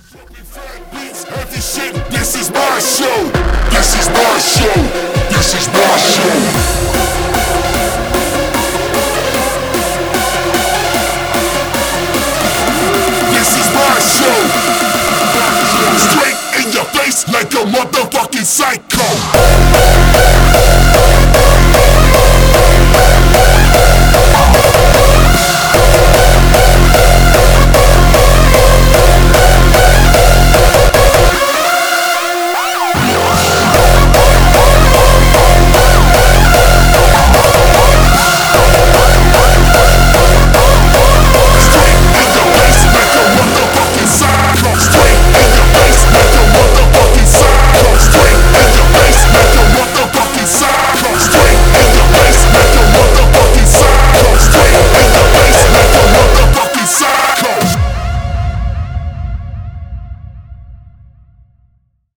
Heavy shit, this is my show. This is my show. This is my show. This is my show. Straight in your face like a motherfucking psycho.